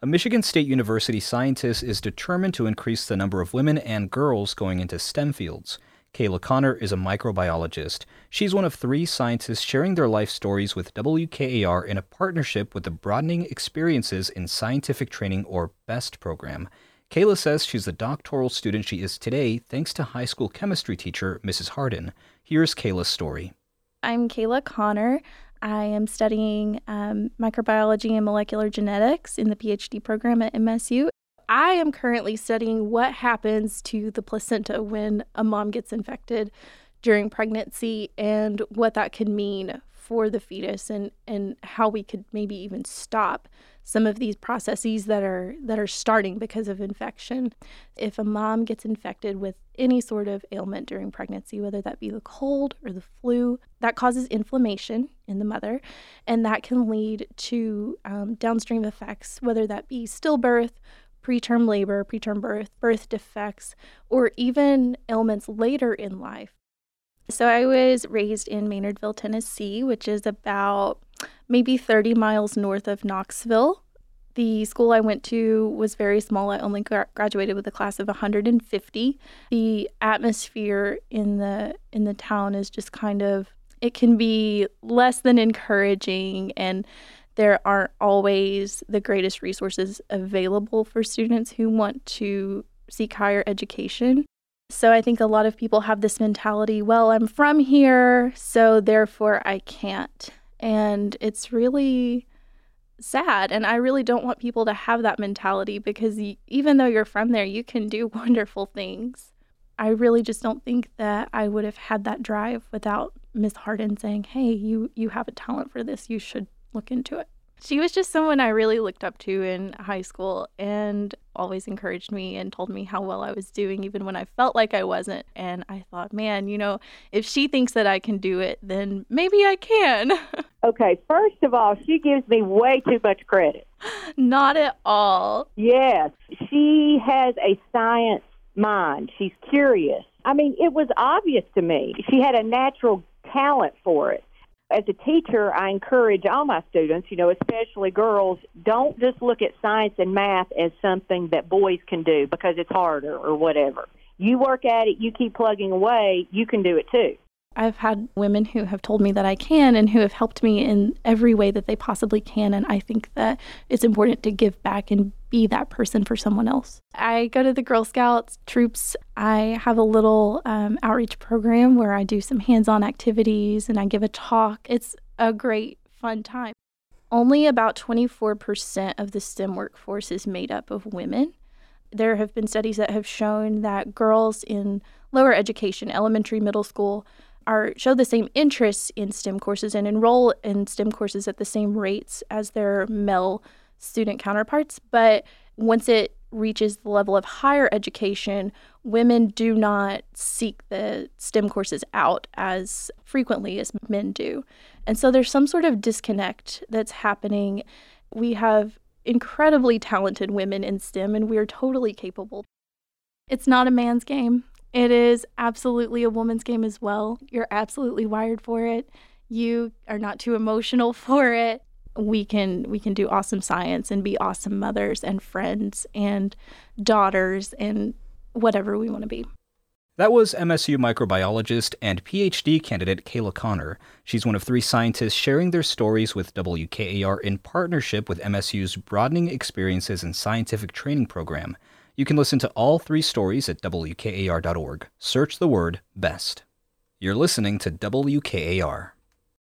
A Michigan State University scientist is determined to increase the number of women and girls going into STEM fields. Kayla Connor is a microbiologist. She's one of 3 scientists sharing their life stories with WKAR in a partnership with the Broadening Experiences in Scientific Training, or BEST program. Kayla says she's the doctoral student she is today thanks to high school chemistry teacher Mrs. Hardin. Here's Kayla's story. I'm Kayla Connor. I am studying microbiology and molecular genetics in the PhD program at MSU. I am currently studying what happens to the placenta when a mom gets infected during pregnancy and what that could mean for the fetus and how we could maybe even stop some of these processes that are starting because of infection. If a mom gets infected with any sort of ailment during pregnancy, whether that be the cold or the flu, that causes inflammation in the mother, and that can lead to downstream effects, whether that be stillbirth, preterm labor, preterm birth, birth defects, or even ailments later in life. So I was raised in Maynardville, Tennessee, which is about maybe 30 miles north of Knoxville. The school I went to was very small. I only graduated with a class of 150. The atmosphere in the town is just it can be less than encouraging, and there aren't always the greatest resources available for students who want to seek higher education. So I think a lot of people have this mentality, well, I'm from here, so therefore I can't. And it's really sad. And I really don't want people to have that mentality, because even though you're from there, you can do wonderful things. I really just don't think that I would have had that drive without Miss Hardin saying, hey, you have a talent for this, you should look into it. She was just someone I really looked up to in high school and always encouraged me and told me how well I was doing, even when I felt like I wasn't. And I thought, man, if she thinks that I can do it, then maybe I can. Okay, first of all, she gives me way too much credit. Not at all. Yes, she has a science mind. She's curious. I mean, it was obvious to me. She had a natural talent for it. As a teacher, I encourage all my students, especially girls, don't just look at science and math as something that boys can do because it's harder or whatever. You work at it, you keep plugging away, you can do it too. I've had women who have told me that I can and who have helped me in every way that they possibly can. And I think that it's important to give back and be that person for someone else. I go to the Girl Scouts troops. I have a little outreach program where I do some hands-on activities and I give a talk. It's a great, fun time. Only about 24% of the STEM workforce is made up of women. There have been studies that have shown that girls in lower education, elementary, middle school, show the same interests in STEM courses and enroll in STEM courses at the same rates as their male student counterparts. But once it reaches the level of higher education, women do not seek the STEM courses out as frequently as men do. And so there's some sort of disconnect that's happening. We have incredibly talented women in STEM, and we are totally capable. It's not a man's game. It is absolutely a woman's game as well. You're absolutely wired for it. You are not too emotional for it. We can do awesome science and be awesome mothers and friends and daughters and whatever we want to be. That was MSU microbiologist and PhD candidate Kayla Connor. She's one of 3 scientists sharing their stories with WKAR in partnership with MSU's Broadening Experiences in Scientific Training program. You can listen to all 3 stories at WKAR.org. Search the word BEST. You're listening to WKAR.